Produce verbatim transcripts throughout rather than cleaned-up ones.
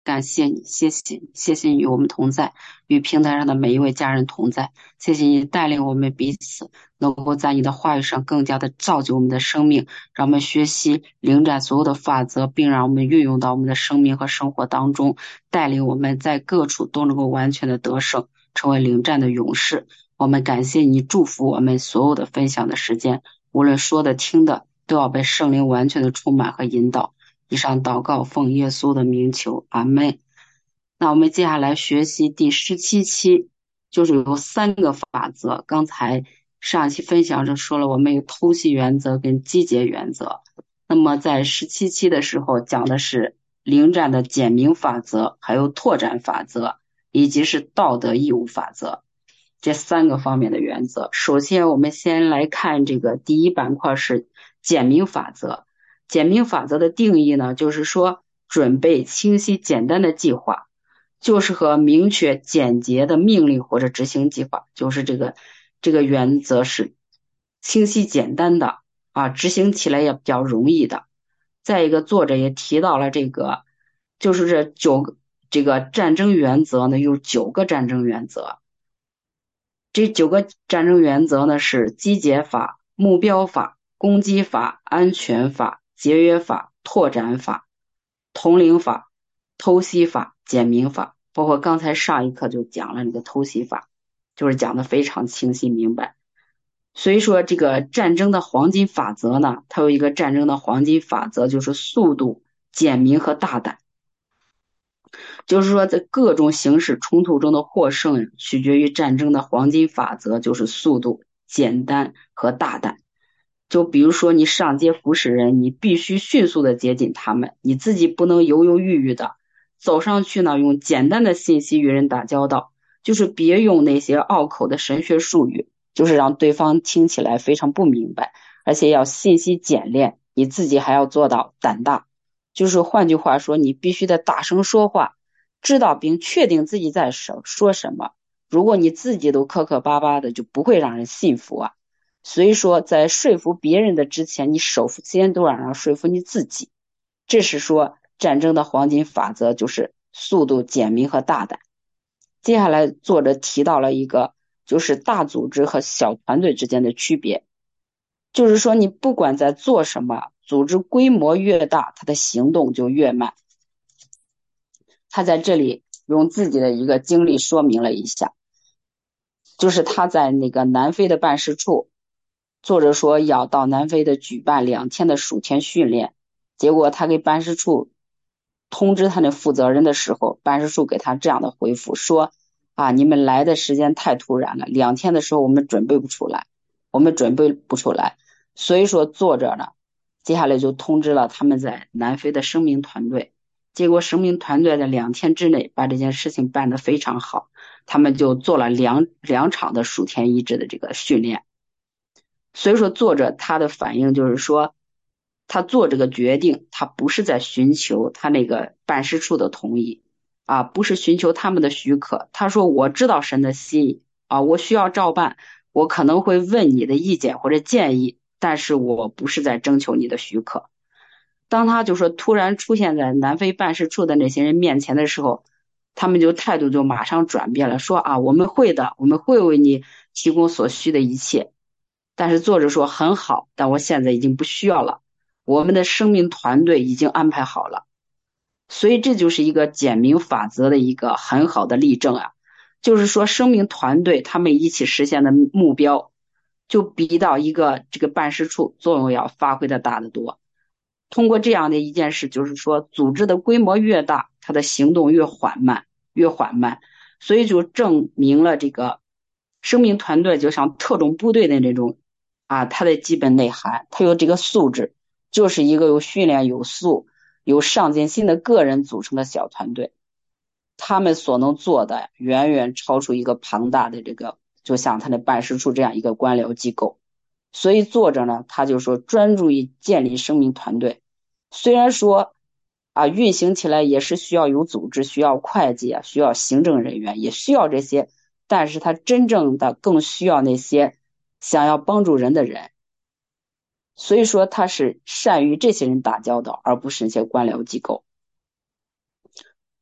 感谢你，谢谢你，谢谢你与我们同在，与平台上的每一位家人同在。谢谢你带领我们彼此，能够在你的话语上更加的造就我们的生命，让我们学习灵战所有的法则，并让我们运用到我们的生命和生活当中，带领我们在各处都能够完全的得胜，成为灵战的勇士。我们感谢你，祝福我们所有的分享的时间，无论说的听的，都要被圣灵完全的充满和引导。以上祷告奉耶稣的名求，阿门。那我们接下来学习第十七期，就是有三个法则。刚才上一期分享着说了，我们有偷袭原则跟集结原则。那么在十七期的时候讲的是灵战的简明法则，还有拓展法则，以及是道德义务法则这三个方面的原则。首先，我们先来看这个第一板块是简明法则。简明法则的定义呢，就是说准备清晰简单的计划，就是和明确简洁的命令或者执行计划，就是这个这个原则是清晰简单的啊，执行起来也比较容易的。再一个，作者也提到了这个，就是这九个这个战争原则呢，有九个战争原则。这九个战争原则呢是集结法、目标法、攻击法、安全法、节约法、拓展法、统领法、偷袭法、简明法，包括刚才上一课就讲了这个偷袭法，就是讲的非常清晰明白。所以说这个战争的黄金法则呢，它有一个战争的黄金法则，就是速度、简明和大胆。就是说在各种形式冲突中的获胜取决于战争的黄金法则，就是速度、简单和大胆。就比如说你上街服侍人，你必须迅速的接近他们，你自己不能犹犹豫豫的走上去呢，用简单的信息与人打交道，就是别用那些拗口的神学术语，就是让对方听起来非常不明白，而且要信息简练，你自己还要做到胆大。就是换句话说，你必须得大声说话，知道并确定自己在说说什么。如果你自己都磕磕巴巴的，就不会让人信服啊。所以说，在说服别人的之前，你首先都让人说服你自己。这是说战争的黄金法则，就是速度、简明和大胆。接下来，作者提到了一个，就是大组织和小团队之间的区别。就是说，你不管在做什么，组织规模越大，它的行动就越慢。他在这里用自己的一个经历说明了一下，就是他在那个南非的办事处，作者说要到南非的举办两天的暑天训练，结果他给办事处通知他那负责人的时候，办事处给他这样的回复说啊，你们来的时间太突然了，两天的时候我们准备不出来，我们准备不出来。所以说作者呢，接下来就通知了他们在南非的声明团队，结果声明团队在两天之内把这件事情办得非常好，他们就做了两两场的数天一致的这个训练。所以说作者他的反应就是说，他做这个决定，他不是在寻求他那个办事处的同意啊，不是寻求他们的许可。他说我知道神的心意啊，我需要照办，我可能会问你的意见或者建议，但是我不是在征求你的许可。当他就说突然出现在南非办事处的那些人面前的时候，他们就态度就马上转变了，说啊，我们会的，我们会为你提供所需的一切。但是作者说很好，但我现在已经不需要了，我们的生命团队已经安排好了。所以这就是一个简明法则的一个很好的例证啊，就是说生命团队他们一起实现的目标，就比到一个这个办事处作用要发挥的大得多。通过这样的一件事，就是说组织的规模越大，它的行动越缓慢，越缓慢，所以就证明了这个生命团队就像特种部队的那种啊，它的基本内涵，它有这个素质，就是一个有训练、有素、有上进心的个人组成的小团队，他们所能做的远远超出一个庞大的这个，就像他的办事处这样一个官僚机构。所以作者呢，他就说专注于建立生命团队，虽然说啊运行起来也是需要有组织，需要会计啊，需要行政人员，也需要这些，但是他真正的更需要那些想要帮助人的人。所以说他是善于这些人打交道，而不是那些官僚机构。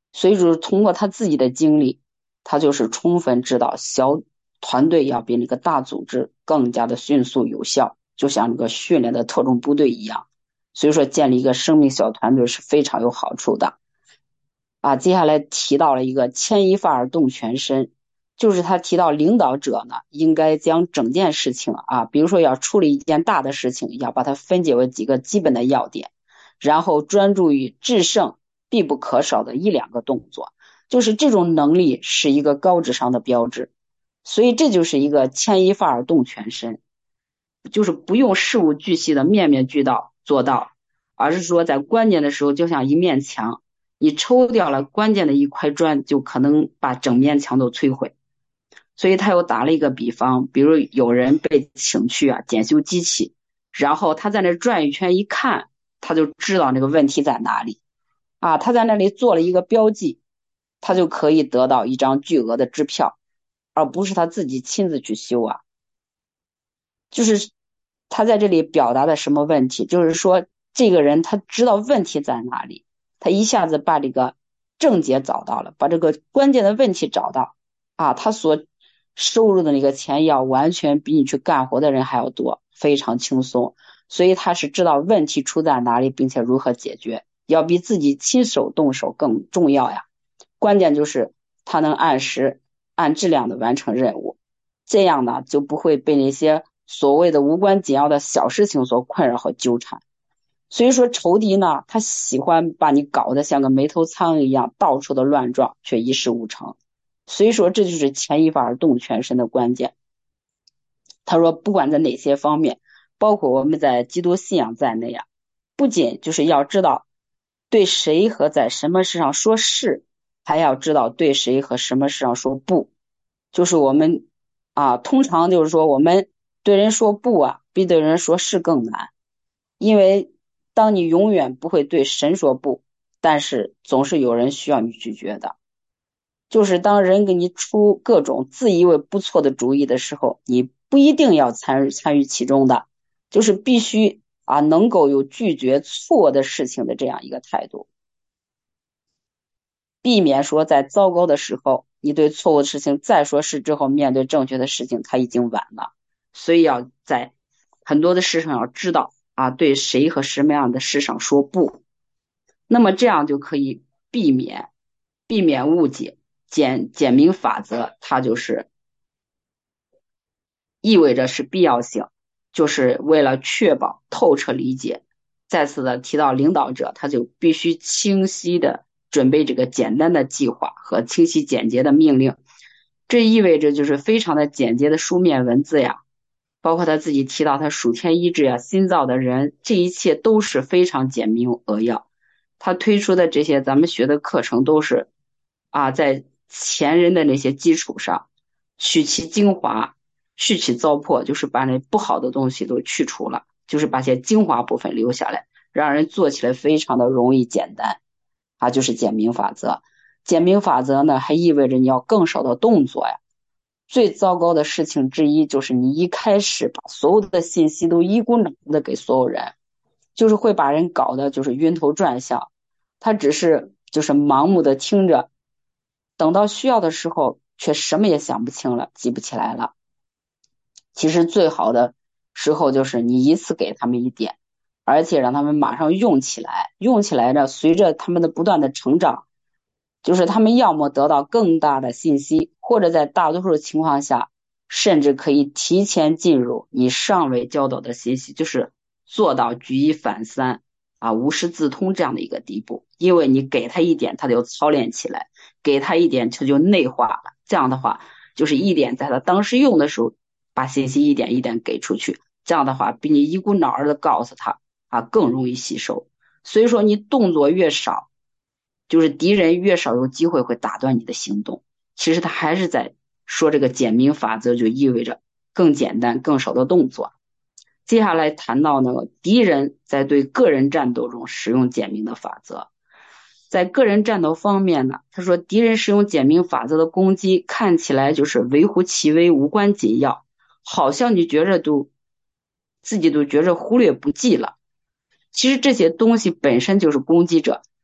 所以就是通过他自己的经历，他就是充分知道小团队要比那个大组织更加的迅速有效，就像那个训练的特种部队一样。所以说建立一个生命小团队是非常有好处的。啊，接下来提到了一个牵一发而动全身，就是他提到领导者呢，应该将整件事情啊，比如说要处理一件大的事情，要把它分解为几个基本的要点，然后专注于制胜必不可少的一两个动作，就是这种能力是一个高智商的标志。所以这就是一个牵一发而动全身，就是不用事无巨细的面面俱到做到，而是说在关键的时候就像一面墙，你抽掉了关键的一块砖，就可能把整面墙都摧毁。所以他又打了一个比方，比如有人被请去啊检修机器，然后他在那转一圈一看，他就知道那个问题在哪里啊，他在那里做了一个标记，他就可以得到一张巨额的支票，而不是他自己亲自去修啊。就是他在这里表达的什么问题，就是说这个人他知道问题在哪里，他一下子把这个症结找到了，把这个关键的问题找到啊，他所收入的那个钱要完全比你去干活的人还要多，非常轻松。所以他是知道问题出在哪里，并且如何解决，要比自己亲手动手更重要呀。关键就是他能按时按质量的完成任务，这样呢就不会被那些所谓的无关紧要的小事情所困扰和纠缠。所以说仇敌呢，他喜欢把你搞得像个没头苍蝇一样到处的乱撞，却一事无成。所以说这就是牵一发而动全身的关键。他说不管在哪些方面，包括我们在基督信仰在内啊，不仅就是要知道对谁和在什么事上说是，还要知道对谁和什么事上说不。就是我们啊，通常就是说我们对人说不啊，比对人说是更难。因为当你永远不会对神说不，但是总是有人需要你拒绝的。就是当人给你出各种自以为不错的主意的时候，你不一定要参与参与其中的，就是必须啊能够有拒绝错的事情的这样一个态度，避免说在糟糕的时候，你对错误的事情再说是之后，面对正确的事情，它已经晚了。所以要在很多的事上要知道啊，对谁和什么样的事上说不，那么这样就可以避免避免误解。简简明法则，它就是意味着是必要性，就是为了确保透彻理解。再次的提到领导者，他就必须清晰的准备这个简单的计划和清晰简洁的命令，这意味着就是非常的简洁的书面文字呀，包括他自己提到他属天医治呀、新造的人，这一切都是非常简明扼要。他推出的这些咱们学的课程都是啊，在前人的那些基础上取其精华，去其糟粕，就是把那不好的东西都去除了，就是把些精华部分留下来，让人做起来非常的容易简单啊，就是简明法则。简明法则呢，还意味着你要更少的动作呀。最糟糕的事情之一就是你一开始把所有的信息都一股脑的给所有人，就是会把人搞得就是晕头转向，他只是就是盲目的听着，等到需要的时候却什么也想不清了，记不起来了。其实最好的时候就是你一次给他们一点，而且让他们马上用起来，用起来呢，随着他们的不断的成长，就是他们要么得到更大的信息，或者在大多数情况下，甚至可以提前进入你尚未教导的信息，就是做到举一反三啊，无师自通这样的一个地步。因为你给他一点，他就操练起来，给他一点，他就内化了。这样的话，就是一点在他当时用的时候，把信息一点一点给出去。这样的话，比你一股脑儿的告诉他啊更容易吸收。所以说，你动作越少，就是敌人越少有机会会打断你的行动。其实他还是在说这个简明法则，就意味着更简单、更少的动作。接下来谈到那个敌人在对个人战斗中使用简明的法则。在个人战斗方面呢，他说敌人使用简明法则的攻击看起来就是微乎其微、无关紧要，好像你觉着都自己都觉着忽略不计了。其实这些东西本身就是攻击者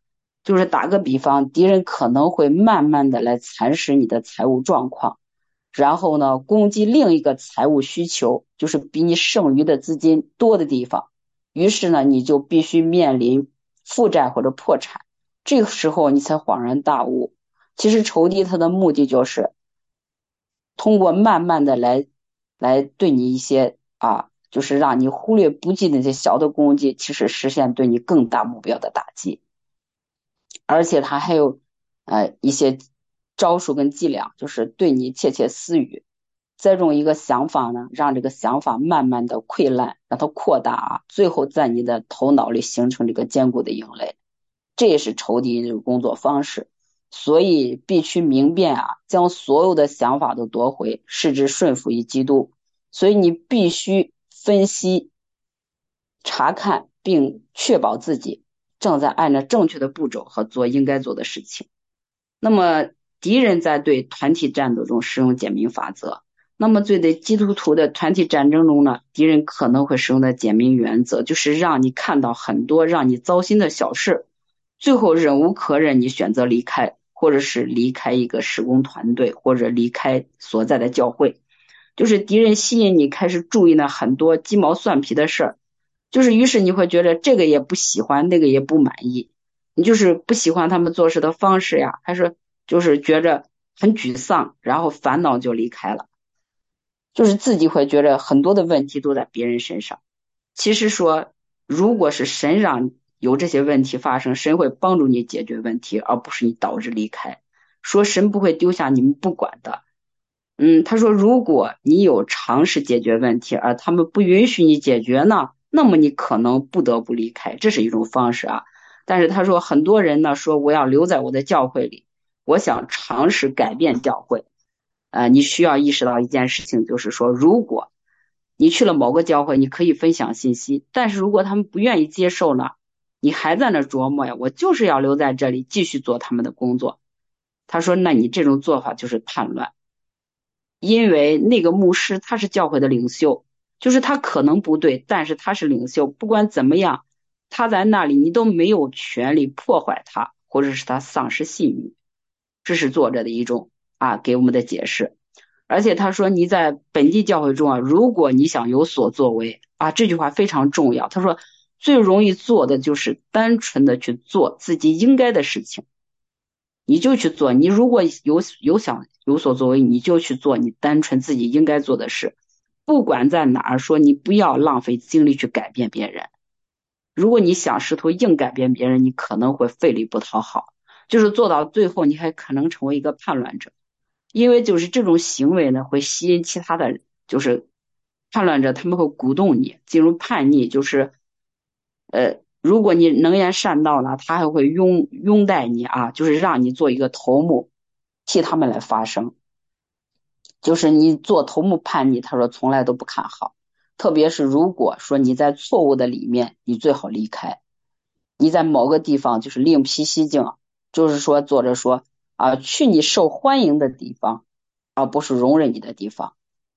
就是打个比方，敌人可能会慢慢的来蚕食你的财务状况，然后呢，攻击另一个财务需求，就是比你剩余的资金多的地方。于是呢，你就必须面临负债或者破产。这个时候你才恍然大悟，其实仇敌他的目的就是通过慢慢的来来对你一些啊，就是让你忽略不计的那些小的攻击，其实实现对你更大目标的打击。而且他还有呃一些招数跟伎俩，就是对你窃窃私语，栽种一个想法呢，让这个想法慢慢的溃烂，让它扩大啊，最后在你的头脑里形成这个坚固的营垒。这也是仇敌这个工作方式。所以必须明辨啊，将所有的想法都夺回，使之顺服于基督。所以你必须分析、查看并确保自己正在按照正确的步骤和做应该做的事情。那么敌人在对团体战斗中使用简明法则，那么对对基督徒的团体战争中呢，敌人可能会使用的简明原则，就是让你看到很多让你糟心的小事，最后忍无可忍，你选择离开，或者是离开一个施工团队，或者离开所在的教会。就是敌人吸引你开始注意呢很多鸡毛蒜皮的事儿，就是于是你会觉得这个也不喜欢，那个也不满意，你就是不喜欢他们做事的方式呀，还是就是觉着很沮丧，然后烦恼就离开了，就是自己会觉得很多的问题都在别人身上。其实说如果是神让有这些问题发生，神会帮助你解决问题，而不是你导致离开。说神不会丢下你们不管的。嗯，他说如果你有尝试解决问题，而他们不允许你解决呢，那么你可能不得不离开，这是一种方式啊。但是他说很多人呢说我要留在我的教会里，我想尝试改变教会。呃，你需要意识到一件事情，就是说如果你去了某个教会，你可以分享信息，但是如果他们不愿意接受呢，你还在那琢磨呀，我就是要留在这里继续做他们的工作。他说那你这种做法就是叛乱，因为那个牧师他是教会的领袖，就是他可能不对，但是他是领袖，不管怎么样，他在那里你都没有权利破坏他，或者使他丧失信誉。这是作者的一种啊给我们的解释。而且他说你在本地教会中啊，如果你想有所作为啊，这句话非常重要。他说最容易做的就是单纯的去做自己应该的事情，你就去做，你如果有有想有所作为，你就去做你单纯自己应该做的事，不管在哪儿，说你不要浪费精力去改变别人。如果你想试图硬改变别人，你可能会费力不讨好，就是做到最后你还可能成为一个叛乱者。因为就是这种行为呢会吸引其他的就是叛乱者，他们会鼓动你进入叛逆，就是呃如果你能言善道呢，他还会拥拥戴你啊，就是让你做一个头目，替他们来发声。就是你做头目叛逆，他说从来都不看好，特别是如果说你在错误的里面，你最好离开。你在某个地方就是另辟蹊径，就是说作者说啊，去你受欢迎的地方，而不是容忍你的地方。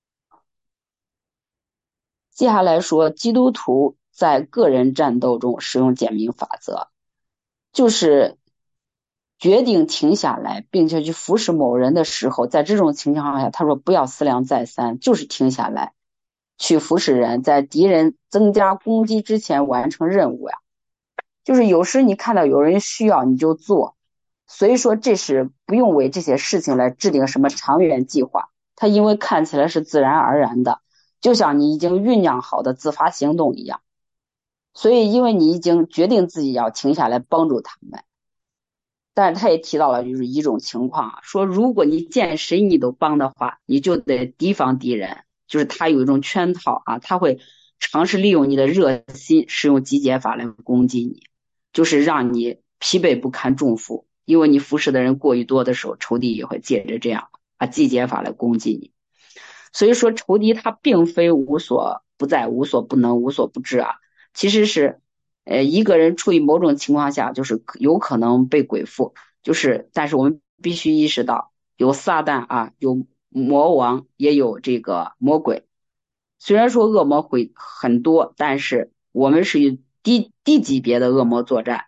接下来说基督徒在个人战斗中使用简明法则，就是决定停下来并且去服侍某人的时候，在这种情况下他说不要思量再三，就是停下来去服侍人，在敌人增加攻击之前完成任务呀。就是有时你看到有人需要你就做，所以说这是不用为这些事情来制定什么长远计划，它因为看起来是自然而然的，就像你已经酝酿好的自发行动一样。所以因为你已经决定自己要停下来帮助他们。但是他也提到了就是一种情况啊，说如果你见谁你都帮的话，你就得提防敌人，就是他有一种圈套啊，他会尝试利用你的热心，使用集结法来攻击你，就是让你疲惫不堪重负，因为你服侍的人过于多的时候，仇敌也会借着这样啊集结法来攻击你。所以说仇敌他并非无所不在、无所不能、无所不知啊，其实是呃一个人处于某种情况下就是有可能被鬼附，就是但是我们必须意识到有撒旦啊，有魔王，也有这个魔鬼。虽然说恶魔会很多，但是我们是与低低级别的恶魔作战，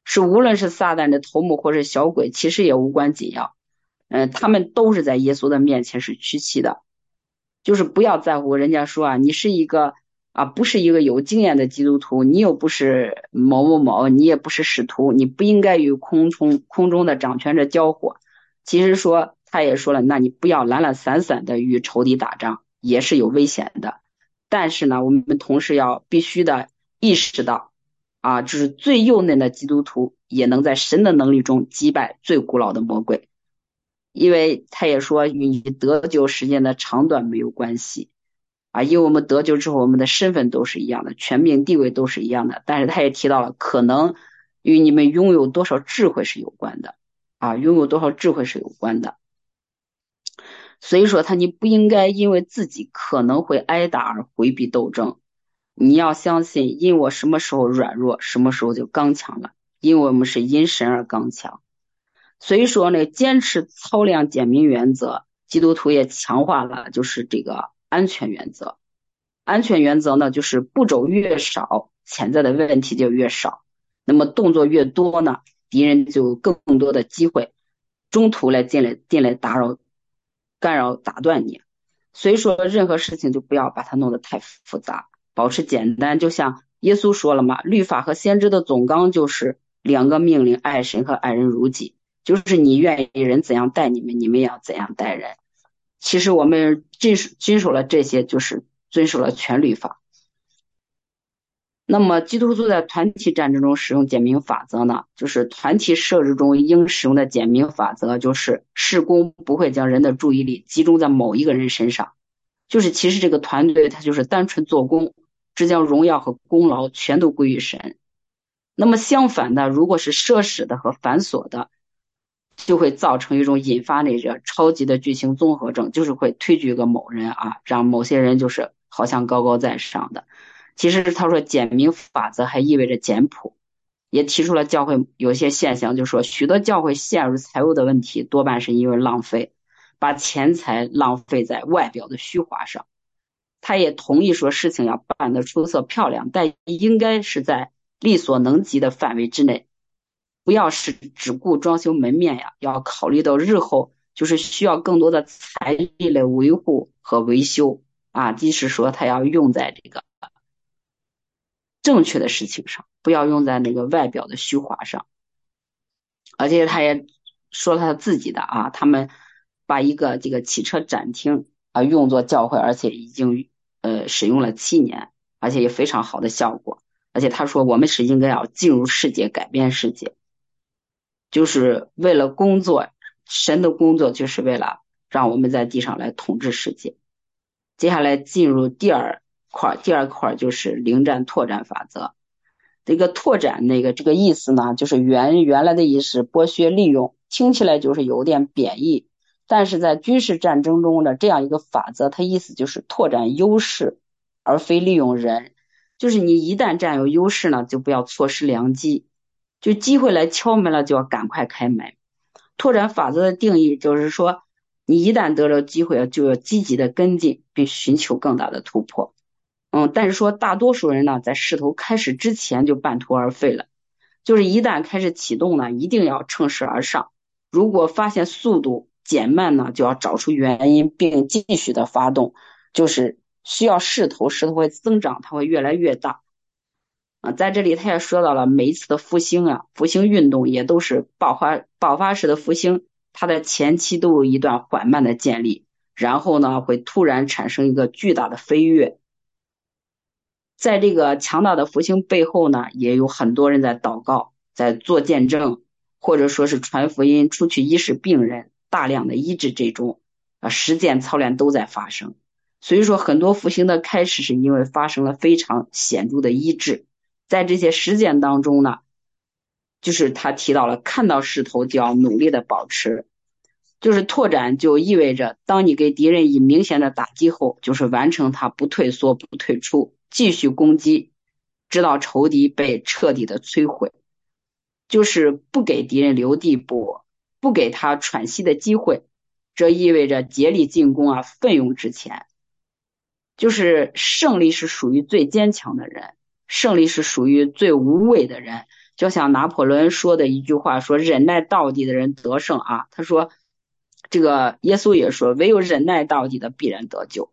是无论是撒旦的头目或者小鬼，其实也无关紧要。嗯，他们都是在耶稣的面前是屈膝的。就是不要在乎人家说啊，你是一个啊，不是一个有经验的基督徒，你又不是某某某，你也不是使徒，你不应该与空中空中的掌权者交火。其实说他也说了，那你不要懒懒散散的与仇敌打仗，也是有危险的。但是呢，我们同时要必须的意识到啊，就是最幼嫩的基督徒也能在神的能力中击败最古老的魔鬼。因为他也说与你得救时间的长短没有关系啊，因为我们得救之后，我们的身份都是一样的，权柄地位都是一样的。但是他也提到了，可能与你们拥有多少智慧是有关的啊，拥有多少智慧是有关的。所以说他你不应该因为自己可能会挨打而回避斗争，你要相信，因我什么时候软弱，什么时候就刚强了，因为我们是因神而刚强。所以说呢，坚持操量简明原则，基督徒也强化了就是这个安全原则。安全原则呢，就是步骤越少，潜在的问题就越少。那么动作越多呢，敌人就有更多的机会中途来进来进来打扰、干扰、打断你。所以说，任何事情就不要把它弄得太复杂，保持简单。就像耶稣说了嘛，律法和先知的总纲就是两个命令：爱神和爱人如己。就是你愿意人怎样待你们，你们也要怎样待人。其实我们遵守遵守了这些，就是遵守了全律法。那么基督徒在团体战争中使用简明法则呢，就是团体设置中应使用的简明法则，就是事工不会将人的注意力集中在某一个人身上，就是其实这个团队它就是单纯做工，只将荣耀和功劳全都归于神。那么相反的，如果是奢侈的和繁琐的，就会造成一种引发那个超级的巨星综合症，就是会推举个某人啊，让某些人就是好像高高在上的。其实他说简明法则还意味着简朴，也提出了教会有些现象，就是说许多教会陷入财务的问题，多半是因为浪费，把钱财浪费在外表的虚华上。他也同意说事情要办得出色漂亮，但应该是在力所能及的范围之内，不要是只顾装修门面呀，要考虑到日后就是需要更多的财力来维护和维修啊，即使说他要用在这个正确的事情上，不要用在那个外表的虚华上。而且他也说他自己的啊，他们把一个这个汽车展厅啊用作教会，而且已经呃使用了七年，而且也非常好的效果。而且他说我们是应该要进入世界，改变世界，就是为了工作，神的工作就是为了让我们在地上来统治世界。接下来进入第二块，第二块就是临战拓展法则。这个拓展那个这个意思呢，就是原原来的意思剥削利用，听起来就是有点贬义，但是在军事战争中的这样一个法则，它意思就是拓展优势，而非利用人。就是你一旦占有优势呢，就不要错失良机，就机会来敲门了，就要赶快开门。拓展法则的定义就是说，你一旦得了机会，就要积极的跟进，并寻求更大的突破。嗯，但是说大多数人呢，在势头开始之前就半途而废了。就是一旦开始启动呢，一定要乘势而上。如果发现速度减慢呢，就要找出原因，并继续的发动。就是需要势头，势头会增长，它会越来越大。啊，在这里他也说到了每一次的复兴啊，复兴运动也都是爆发爆发式的复兴，它的前期都有一段缓慢的建立，然后呢会突然产生一个巨大的飞跃。在这个强大的复兴背后呢，也有很多人在祷告，在做见证，或者说是传福音，出去医治病人，大量的医治，这种啊实践操练都在发生。所以说很多复兴的开始是因为发生了非常显著的医治。在这些实践当中呢，就是他提到了看到势头就要努力的保持，就是拓展就意味着当你给敌人以明显的打击后，就是完成他不退缩不退出，继续攻击，直到仇敌被彻底的摧毁，就是不给敌人留地步，不给他喘息的机会。这意味着竭力进攻啊，奋勇直前。就是胜利是属于最坚强的人，胜利是属于最无畏的人， 就像拿破仑说的一句话，说忍耐到底的人得胜啊。他说这个耶稣也说，唯有忍耐到底的必然得救。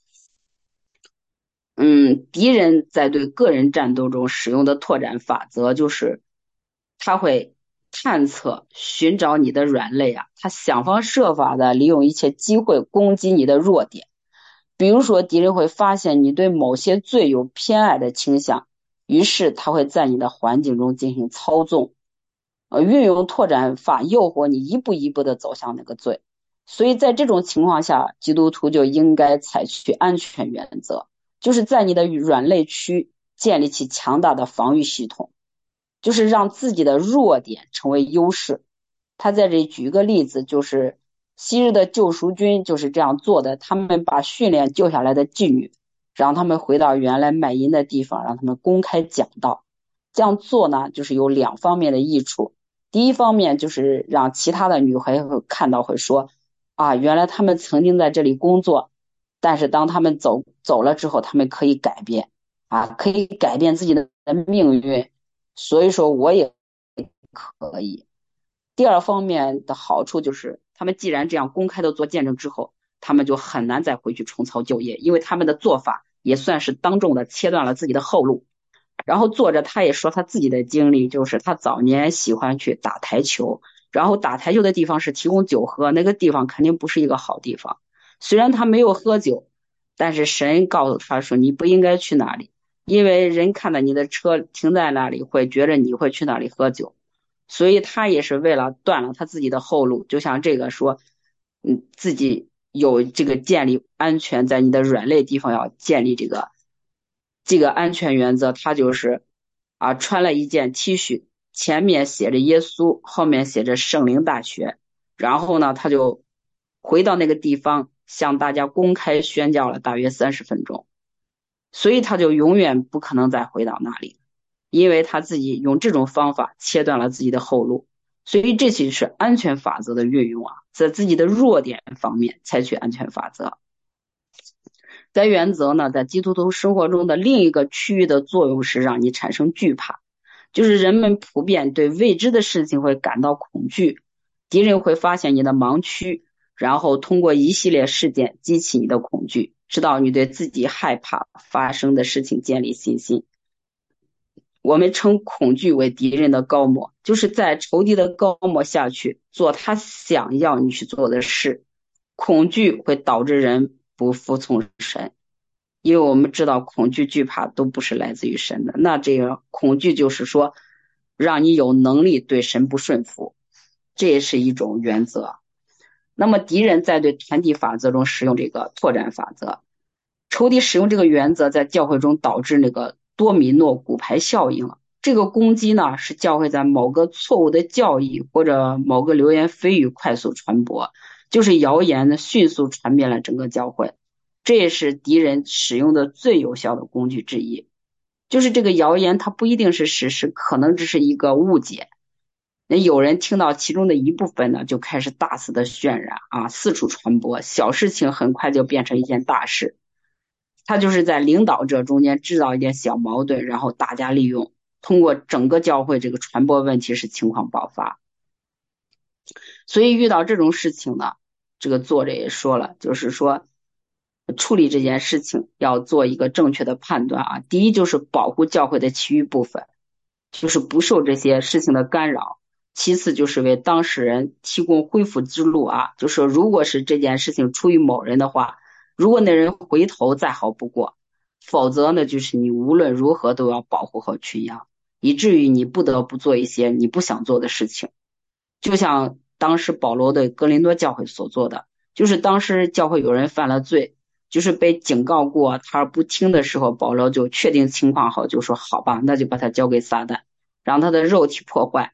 嗯，敌人在对个人战斗中使用的拓展法则就是他会探测寻找你的软肋啊，他想方设法的利用一切机会攻击你的弱点。比如说敌人会发现你对某些罪有偏爱的倾向，于是他会在你的环境中进行操纵，呃，运用拓展法诱惑你一步一步的走向那个罪。所以在这种情况下，基督徒就应该采取安全原则，就是在你的软肋区建立起强大的防御系统，就是让自己的弱点成为优势。他在这里举一个例子，就是昔日的救赎军就是这样做的，他们把训练救下来的妓女，让他们回到原来卖淫的地方，让他们公开讲道。这样做呢，就是有两方面的益处。第一方面就是让其他的女孩会看到，会说啊，原来他们曾经在这里工作，但是当他们走走了之后，他们可以改变啊，可以改变自己的命运，所以说我也可以。第二方面的好处就是，他们既然这样公开的做见证之后，他们就很难再回去重操旧业，因为他们的做法也算是当众的切断了自己的后路。然后作者他也说他自己的经历，就是他早年喜欢去打台球，然后打台球的地方是提供酒喝，那个地方肯定不是一个好地方。虽然他没有喝酒，但是神告诉他说你不应该去那里，因为人看到你的车停在那里会觉得你会去那里喝酒，所以他也是为了断了他自己的后路。就像这个说嗯，自己有这个建立安全，在你的软肋地方要建立这个这个安全原则，他就是啊穿了一件 T 恤，前面写着耶稣，后面写着圣灵大学，然后呢他就回到那个地方向大家公开宣教了大约三十分钟，所以他就永远不可能再回到那里，因为他自己用这种方法切断了自己的后路。所以这就是安全法则的运用啊，在自己的弱点方面采取安全法则。该原则呢，在基督徒生活中的另一个区域的作用是让你产生惧怕，就是人们普遍对未知的事情会感到恐惧，敌人会发现你的盲区，然后通过一系列事件激起你的恐惧，直到你对自己害怕发生的事情建立信心。我们称恐惧为敌人的高模，就是在仇敌的高模下去做他想要你去做的事。恐惧会导致人不服从神，因为我们知道恐惧惧怕都不是来自于神的，那这个恐惧就是说让你有能力对神不顺服，这也是一种原则。那么敌人在对团体法则中使用这个拓展法则，仇敌使用这个原则在教会中导致那个多米诺骨牌效应了。这个攻击呢，是教会在某个错误的教义或者某个流言蜚语快速传播，就是谣言呢迅速传遍了整个教会，这也是敌人使用的最有效的工具之一。就是这个谣言它不一定是事实，可能只是一个误解，那有人听到其中的一部分呢，就开始大肆的渲染啊，四处传播，小事情很快就变成一件大事。他就是在领导者中间制造一点小矛盾，然后大家利用，通过整个教会这个传播问题使情况爆发。所以遇到这种事情呢，这个作者也说了，就是说处理这件事情要做一个正确的判断啊。第一就是保护教会的其余部分，就是不受这些事情的干扰。其次就是为当事人提供恢复之路啊，就是说如果是这件事情出于某人的话，如果那人回头再好不过，否则呢就是你无论如何都要保护好群羊，以至于你不得不做一些你不想做的事情。就像当时保罗对哥林多教会所做的，就是当时教会有人犯了罪，就是被警告过他不听的时候，保罗就确定情况后就说好吧，那就把他交给撒旦，让他的肉体破坏，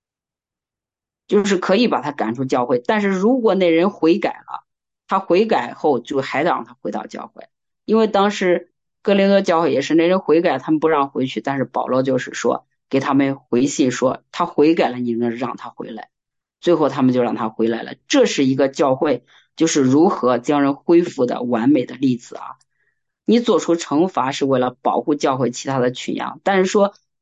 就是可以把他赶出教会。但是如果那人悔改了，他悔改后就还得让他回到教会，因为当时哥林多教会也是那人悔改他们不让回去，但是保罗就是说给他们回信说他悔改了，你能让他回来，最后他们就让他回来了。这是一个教会就是如何将人恢复的完美的例子啊。你做出惩罚是为了保护教会其他的群羊，但是说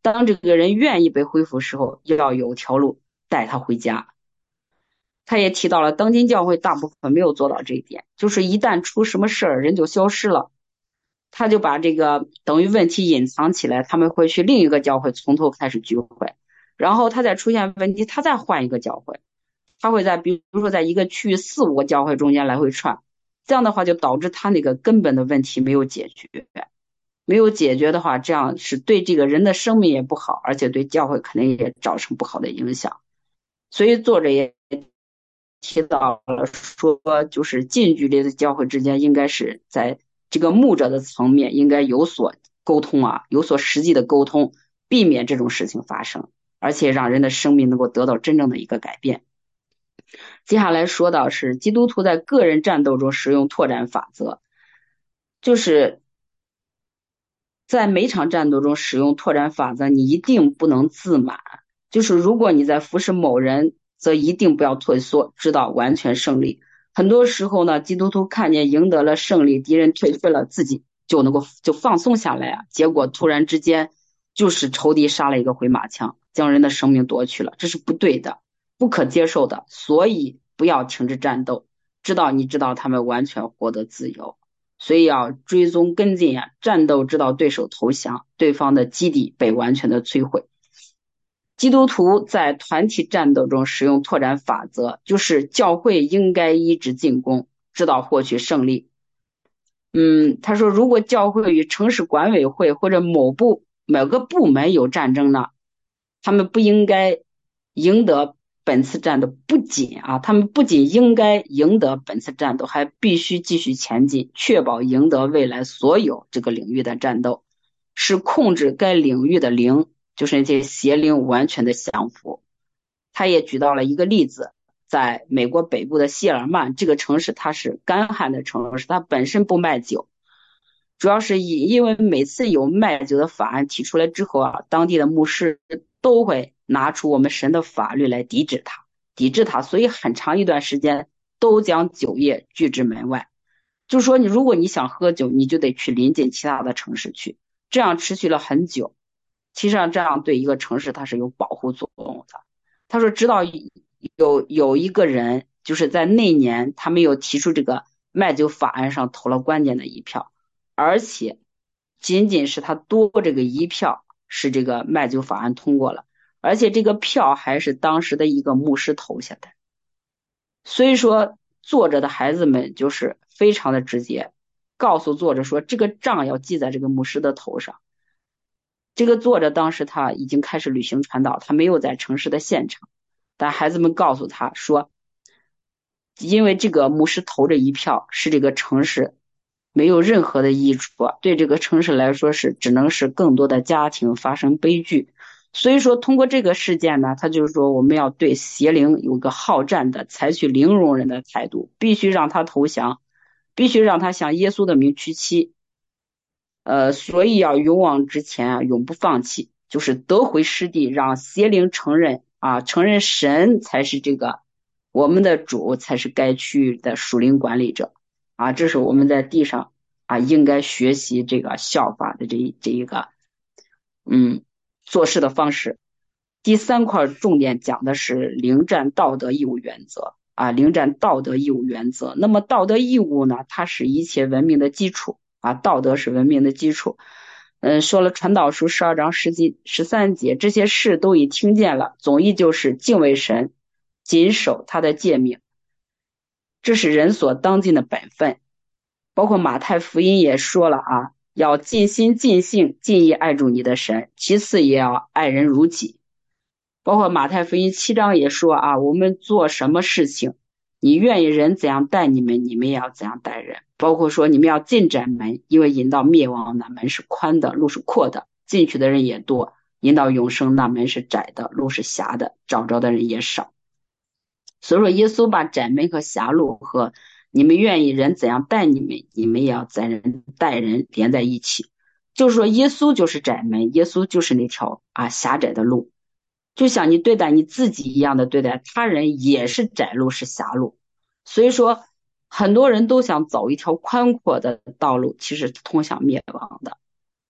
当这个人愿意被恢复时候，要有条路带他回家。他也提到了当今教会大部分没有做到这一点，就是一旦出什么事儿，人就消失了，他就把这个等于问题隐藏起来，他们会去另一个教会从头开始聚会，然后他再出现问题，他再换一个教会，他会在比如说在一个区域四五个教会中间来回串，这样的话就导致他那个根本的问题没有解决，没有解决的话，这样是对这个人的生命也不好，而且对教会肯定也造成不好的影响。所以作者也提到了说，就是近距离的教会之间应该是在这个牧者的层面应该有所沟通啊，有所实际的沟通，避免这种事情发生，而且让人的生命能够得到真正的一个改变。接下来说到是基督徒在个人战斗中使用拓展法则，就是在每场战斗中使用拓展法则，你一定不能自满，就是如果你在服侍某人，则一定不要退缩，直到完全胜利。很多时候呢，基督徒看见赢得了胜利，敌人退却了，自己就能够就放松下来啊，结果突然之间就是仇敌杀了一个回马枪，将人的生命夺去了，这是不对的，不可接受的，所以不要停止战斗，直到你知道他们完全获得自由。所以要追踪跟进啊，战斗直到对手投降，对方的基地被完全的摧毁。基督徒在团体战斗中使用拓展法则，就是教会应该一直进攻，直到获取胜利。嗯，他说，如果教会与城市管委会或者某部某个部门有战争呢，他们不应该赢得本次战斗，不仅啊，他们不仅应该赢得本次战斗，还必须继续前进，确保赢得未来所有这个领域的战斗，使控制该领域的灵，就是那些邪灵完全的降服。他也举到了一个例子，在美国北部的谢尔曼这个城市，它是干旱的城市，它本身不卖酒，主要是因因为每次有卖酒的法案提出来之后啊，当地的牧师都会拿出我们神的法律来抵制它，抵制它，所以很长一段时间都将酒业拒之门外。就说你如果你想喝酒，你就得去临近其他的城市去，这样持续了很久。其实上这样对一个城市它是有保护作用的。他说直到有有一个人就是在那年他没有提出这个卖酒法案上投了关键的一票，而且仅仅是他多这个一票使这个卖酒法案通过了，而且这个票还是当时的一个牧师投下的。所以说作者的孩子们就是非常的直接，告诉作者说这个账要记在这个牧师的头上。这个作者当时他已经开始旅行传道，他没有在城市的现场，但孩子们告诉他说，因为这个牧师投这一票是这个城市没有任何的益处，对这个城市来说是只能是更多的家庭发生悲剧。所以说通过这个事件呢，他就是说我们要对邪灵有个好战的，采取零容忍的态度，必须让他投降，必须让他向耶稣的名屈膝。呃，所以要勇往直前啊，永不放弃，就是得回失地，让邪灵承认啊，承认神才是这个我们的主，才是该区域的属灵管理者啊，这是我们在地上啊应该学习这个效法的这一这一个嗯做事的方式。第三块重点讲的是灵战道德义务原则啊，灵战道德义务原则。那么道德义务呢，它是一切文明的基础啊，道德是文明的基础。嗯，说了传道书十二章十几十三节，这些事都已听见了，总意就是敬畏神，谨守他的诫命，这是人所当尽的本分。包括马太福音也说了啊，要尽心尽性尽意爱主你的神，其次也要爱人如己。包括马太福音七章也说啊，我们做什么事情，你愿意人怎样待你们，你们也要怎样待人。包括说你们要进窄门，因为引到灭亡那门是宽的，路是阔的，进去的人也多；引到永生那门是窄的，路是狭的，找着的人也少。所以说耶稣把窄门和狭路和你们愿意人怎样待你们，你们也要怎样待人连在一起。就是说耶稣就是窄门，耶稣就是那条啊狭窄的路，就像你对待你自己一样的对待他人，也是窄路是狭路。所以说很多人都想走一条宽阔的道路，其实通向灭亡的。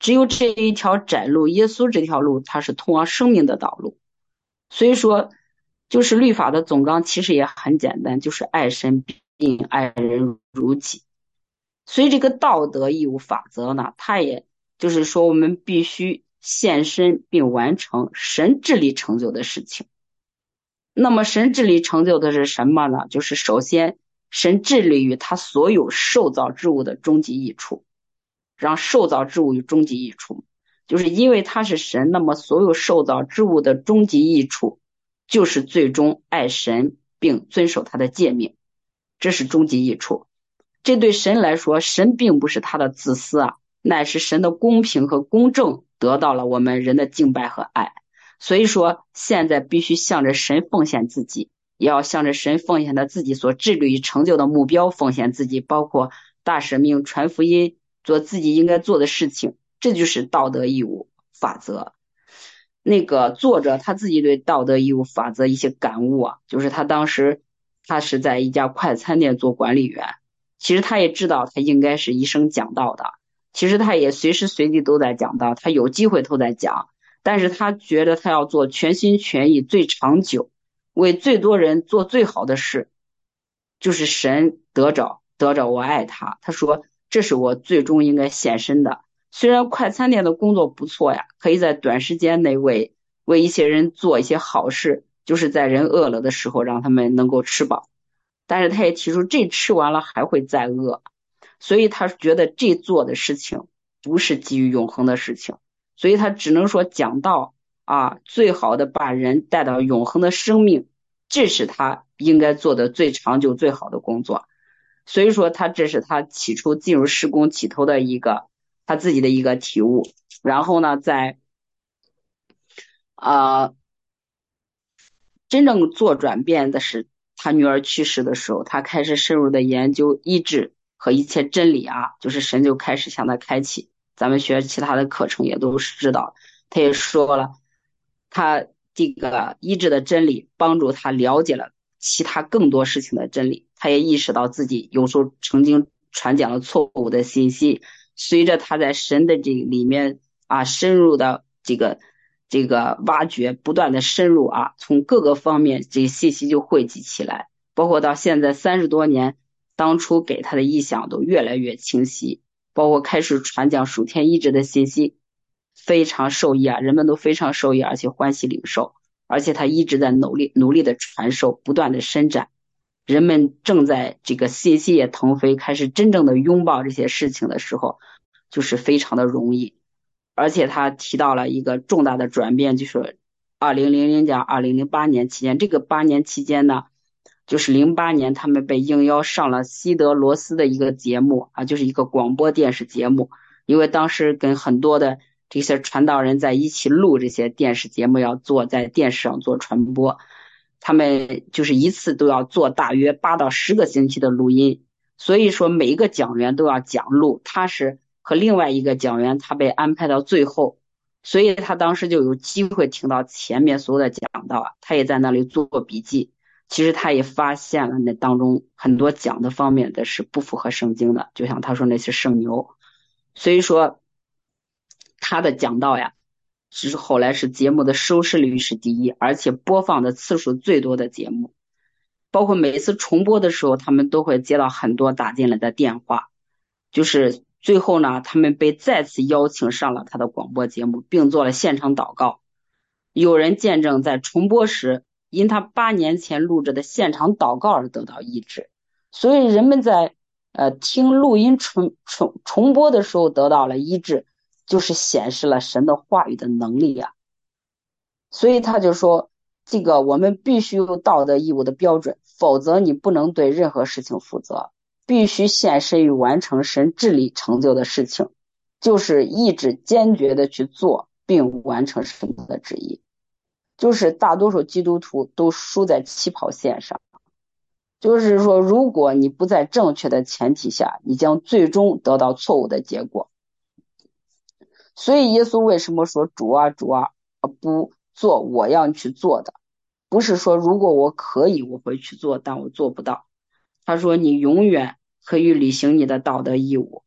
只有这一条窄路，耶稣这条路，它是通往生命的道路。所以说，就是律法的总纲其实也很简单，就是爱神并爱人如己。所以这个道德义务法则呢，它也就是说我们必须献身并完成神治理成就的事情。那么神治理成就的是什么呢？就是首先神致力于他所有受造之物的终极益处，让受造之物有终极益处，就是因为他是神，那么所有受造之物的终极益处就是最终爱神并遵守他的诫命，这是终极益处。这对神来说，神并不是他的自私啊，乃是神的公平和公正得到了我们人的敬拜和爱。所以说现在必须向着神奉献自己，也要向着神奉献他自己所致力于成就的目标奉献自己，包括大使命、传福音，做自己应该做的事情，这就是道德义务法则。那个作者他自己对道德义务法则一些感悟啊，就是他当时他是在一家快餐店做管理员，其实他也知道他应该是一生讲道的，其实他也随时随地都在讲道，他有机会都在讲，但是他觉得他要做全心全意最长久，为最多人做最好的事，就是神得着得着我爱他，他说这是我最终应该献身的。虽然快餐店的工作不错呀，可以在短时间内为为一些人做一些好事，就是在人饿了的时候让他们能够吃饱，但是他也提出这吃完了还会再饿，所以他觉得这做的事情不是基于永恒的事情，所以他只能说讲道啊，最好的把人带到永恒的生命，这是他应该做的最长久最好的工作。所以说他这是他起初进入事工起头的一个他自己的一个体悟。然后呢在啊、呃、真正做转变的是他女儿去世的时候，他开始深入的研究医治和一切真理啊，就是神就开始向他开启，咱们学其他的课程也都是知道，他也说了他这个医治的真理帮助他了解了其他更多事情的真理，他也意识到自己有时候曾经传讲了错误的信息，随着他在神的这里面啊深入的这个这个挖掘，不断的深入啊，从各个方面这个信息就汇集起来，包括到现在三十多年，当初给他的意向都越来越清晰，包括开始传讲属天医治的信息，非常受益啊，人们都非常受益，而且欢喜领受，而且他一直在努力努力的传授，不断的伸展，人们正在这个信息也腾飞，开始真正的拥抱这些事情的时候，就是非常的容易。而且他提到了一个重大的转变，就是二零零零加二零零八年期间，这个八年期间呢，就是零八年他们被应邀上了西德罗斯的一个节目啊，就是一个广播电视节目，因为当时跟很多的这些传道人在一起录这些电视节目，要做在电视上做传播，他们就是一次都要做大约八到十个星期的录音，所以说每一个讲员都要讲录，他是和另外一个讲员他被安排到最后，所以他当时就有机会听到前面所有的讲道啊，他也在那里做笔记，其实他也发现了那当中很多讲的方面的是不符合圣经的，就像他说那些圣牛，所以说他的讲道呀是后来是节目的收视率是第一，而且播放的次数最多的节目，包括每次重播的时候他们都会接到很多打进来的电话，就是最后呢他们被再次邀请上了他的广播节目，并做了现场祷告，有人见证在重播时因他八年前录制的现场祷告而得到医治，所以人们在呃听录音重重重播的时候得到了医治，就是显示了神的话语的能力啊。所以他就说这个我们必须有道德义务的标准，否则你不能对任何事情负责，必须献身于完成神治理成就的事情，就是意志坚决的去做并完成神的旨意，就是大多数基督徒都输在起跑线上，就是说如果你不在正确的前提下，你将最终得到错误的结果。所以耶稣为什么说主啊主啊，不做我要去做的，不是说如果我可以我会去做，但我做不到，他说你永远可以履行你的道德义务，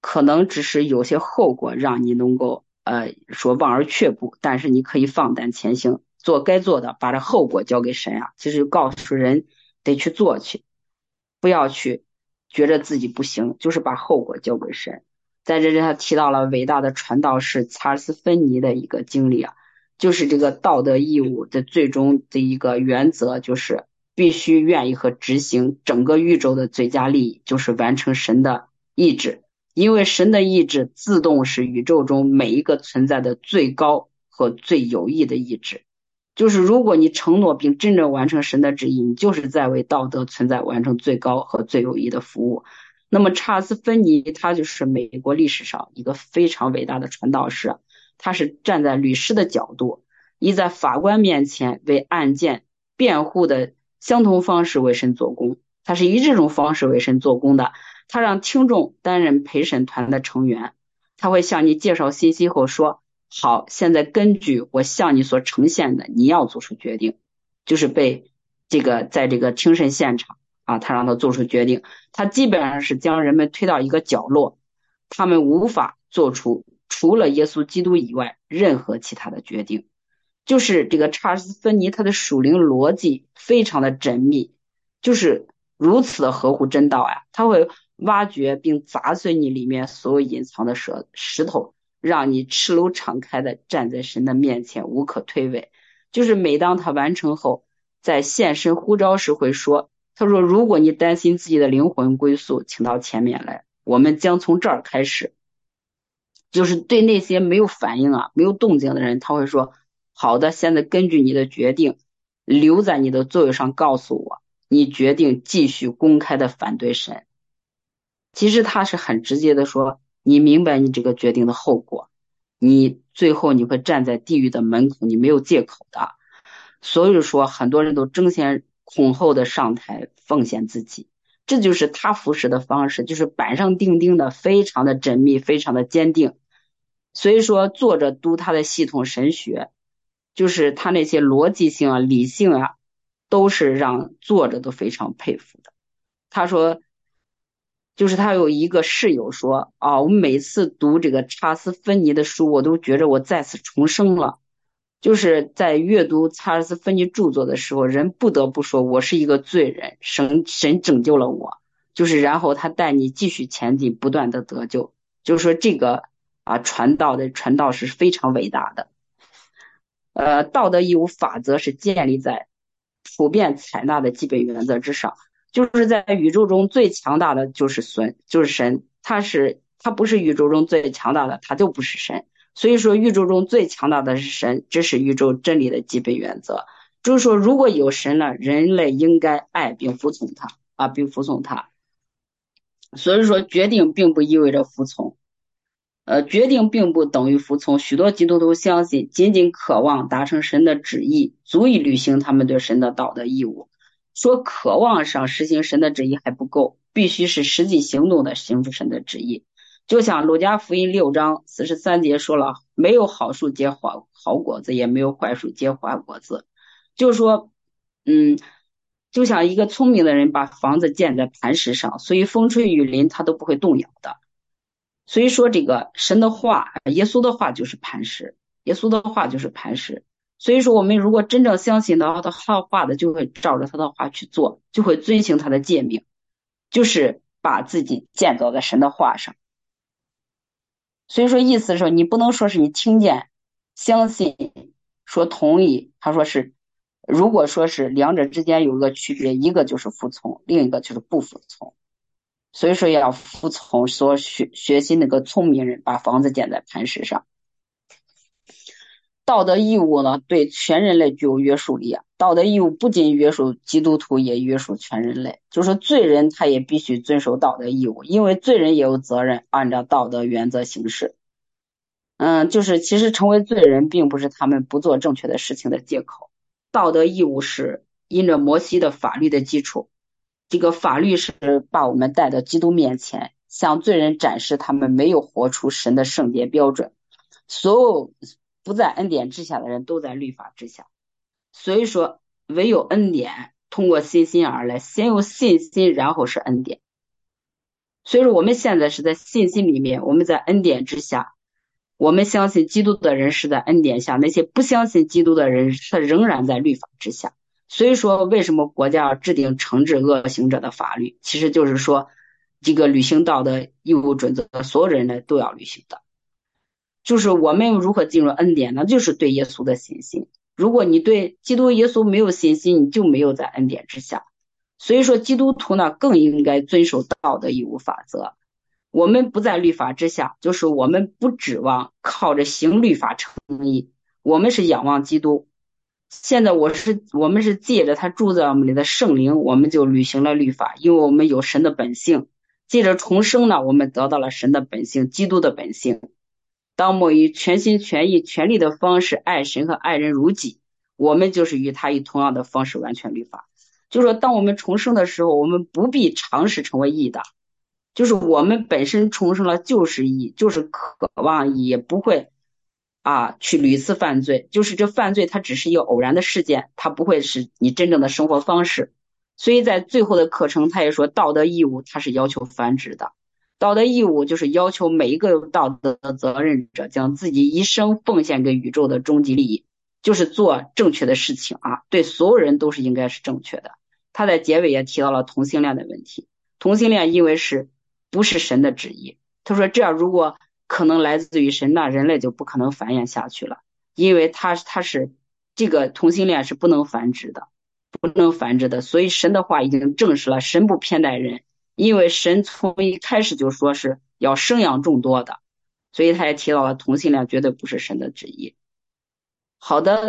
可能只是有些后果让你能够呃说望而却步，但是你可以放胆前行，做该做的，把这后果交给神啊。其实告诉人得去做去，不要去觉得自己不行，就是把后果交给神。在这里他提到了伟大的传道士查尔斯芬尼的一个经历啊，就是这个道德义务的最终的一个原则，就是必须愿意和执行整个宇宙的最佳利益，就是完成神的意志。因为神的意志自动是宇宙中每一个存在的最高和最有益的意志。就是如果你承诺并真正完成神的旨意，你就是在为道德存在完成最高和最有益的服务。那么查尔斯芬尼他就是美国历史上一个非常伟大的传道士，他是站在律师的角度，以在法官面前为案件辩护的相同方式为神做工，他是以这种方式为神做工的。他让听众担任陪审团的成员，他会向你介绍信息后说，好，现在根据我向你所呈现的，你要做出决定。就是被这个在这个听审现场啊，他让他做出决定，他基本上是将人们推到一个角落，他们无法做出除了耶稣基督以外任何其他的决定。就是这个查尔斯芬尼他的属灵逻辑非常的缜密，就是如此的合乎真道呀，他会挖掘并砸碎你里面所有隐藏的石石头，让你赤露敞开的站在神的面前无可推诿。就是每当他完成后，在现身呼召时会说，他说如果你担心自己的灵魂归宿，请到前面来，我们将从这儿开始。就是对那些没有反应啊没有动静的人，他会说，好的，现在根据你的决定留在你的座位上告诉我，你决定继续公开的反对神。其实他是很直接的说，你明白你这个决定的后果，你最后你会站在地狱的门口，你没有借口的。所以说很多人都争先恐后的上台奉献自己，这就是他服侍的方式，就是板上钉钉的，非常的缜密，非常的坚定。所以说作者读他的系统神学，就是他那些逻辑性啊理性啊，都是让作者都非常佩服的。他说就是他有一个室友说啊，我每次读这个查斯芬尼的书，我都觉着我再次重生了。就是在阅读查尔斯芬尼著作的时候，人不得不说我是一个罪人，神神拯救了我，就是然后他带你继续前进，不断的得救。就是说这个啊传道的传道是非常伟大的。呃，道德义务法则是建立在普遍采纳的基本原则之上，就是在宇宙中最强大的就是神，就是神，他是他不是宇宙中最强大的，他就不是神。所以说宇宙中最强大的是神，这是宇宙真理的基本原则。就是说如果有神了，人类应该爱并服从他啊，并服从他。所以说决定并不意味着服从，呃，决定并不等于服从。许多基督徒相信，仅仅渴望达成神的旨意，足以履行他们对神的道德义务。说渴望上实行神的旨意还不够，必须是实际行动的行出神的旨意。就像路加福音六章四十三节说了，没有好树结好好果子，也没有坏树结坏果子。就是说，嗯，就像一个聪明的人把房子建在磐石上，所以风吹雨淋他都不会动摇的。所以说这个神的话，耶稣的话就是磐石，耶稣的话就是磐石。所以说我们如果真正相信到他话的，就会照着他的话去做，就会遵行他的诫命，就是把自己建造在神的话上。所以说意思是说，你不能说是你听见相信说同意，他说是如果说是两者之间有一个区别，一个就是服从，另一个就是不服从。所以说要服从，说学学习那个聪明人把房子建在磐石上。道德义务呢，对全人类具有约束力啊。道德义务不仅约束基督徒，也约束全人类。就是罪人他也必须遵守道德义务，因为罪人也有责任按照道德原则行事。嗯，就是其实成为罪人并不是他们不做正确的事情的借口。道德义务是因着摩西的法律的基础，这个法律是把我们带到基督面前，向罪人展示他们没有活出神的圣洁标准。所有不在恩典之下的人都在律法之下，所以说唯有恩典通过信心而来，先有信心，然后是恩典。 所以说我们现在是在信心里面，我们在恩典之下，我们相信基督的人是在恩典下，那些不相信基督的人他仍然在律法之下。所以说为什么国家要制定惩治恶行者的法律，其实就是说这个履行道德义务准则，所有人呢都要履行的。就是我们如何进入恩典呢？就是对耶稣的信心。如果你对基督耶稣没有信心，你就没有在恩典之下。所以说基督徒呢更应该遵守道德义务法则。我们不在律法之下，就是我们不指望靠着行律法称义，我们是仰望基督。现在我是我们是借着他住在我们里的圣灵，我们就履行了律法，因为我们有神的本性。借着重生呢，我们得到了神的本性，基督的本性。当我们以全心全意全力的方式爱神和爱人如己，我们就是与他以同样的方式完全律法。就是说当我们重生的时候，我们不必尝试成为义的，就是我们本身重生了就是义，就是渴望义，也不会啊去屡次犯罪。就是这犯罪它只是一个偶然的事件，它不会是你真正的生活方式。所以在最后的课程他也说道德义务它是要求繁殖的，道德义务就是要求每一个有道德的责任者将自己一生奉献给宇宙的终极利益，就是做正确的事情啊，对所有人都是应该是正确的。他在结尾也提到了同性恋的问题，同性恋因为是不是神的旨意，他说这样如果可能来自于神，那人类就不可能繁衍下去了，因为他他是这个同性恋是不能繁殖的，不能繁殖的。所以神的话已经证实了，神不偏待人，因为神从一开始就说是要生养众多的，所以他也提到了同性恋绝对不是神的旨意。好的。